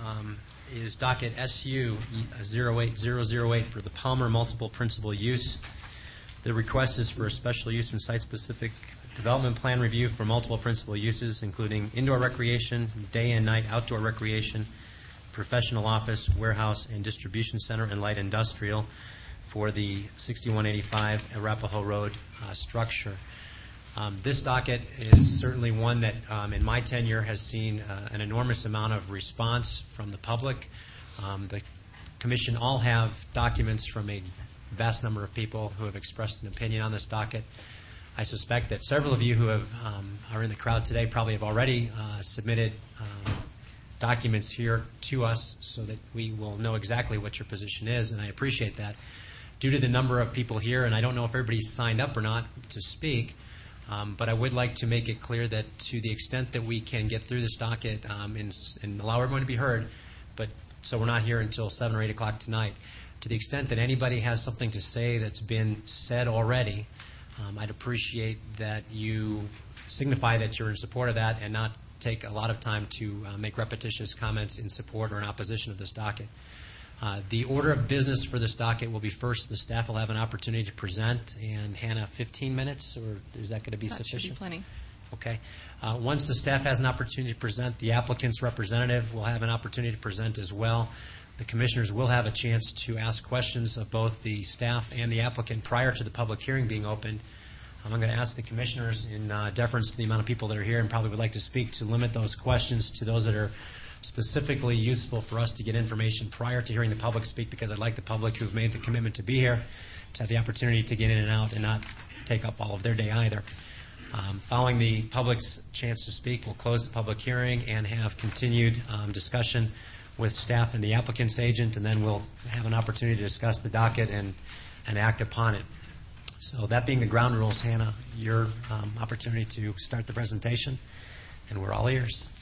is docket SU 08008 for the Palmer Multiple Principal Use. The request is for a special use and site-specific development plan review for multiple principal uses, including indoor recreation, day and night outdoor recreation, professional office, warehouse, and distribution center, and light industrial for the 6185 Arapahoe Road structure. This docket is certainly one that in my tenure has seen an enormous amount of response from the public. The Commission all have documents from a vast number of people who have expressed an opinion on this docket. I suspect that several of you who are in the crowd today probably have already submitted documents here to us so that we will know exactly what your position is, and I appreciate that. Due to the number of people here, and I don't know if everybody's signed up or not to speak, but I would like to make it clear that to the extent that we can get through this docket and allow everyone to be heard, but so we're not here until 7 or 8 o'clock tonight, to the extent that anybody has something to say that's been said already, I'd appreciate that you signify that you're in support of that and not take a lot of time to make repetitious comments in support or in opposition of this docket. The order of business for this docket will be first, the staff will have an opportunity to present, and Hannah, 15 minutes, or is that going to be sufficient? Should be plenty. Okay. Once the staff has an opportunity to present, the applicant's representative will have an opportunity to present as well. The commissioners will have a chance to ask questions of both the staff and the applicant prior to the public hearing being opened. I'm going to ask the commissioners, in deference to the amount of people that are here and probably would like to speak, to limit those questions to those that are specifically useful for us to get information prior to hearing the public speak, because I'd like the public who've made the commitment to be here to have the opportunity to get in and out and not take up all of their day either. Following the public's chance to speak, we'll close the public hearing and have continued discussion with staff and the applicant's agent, and then we'll have an opportunity to discuss the docket and act upon it. So that being the ground rules, Hannah, your opportunity to start the presentation, and we're all ears.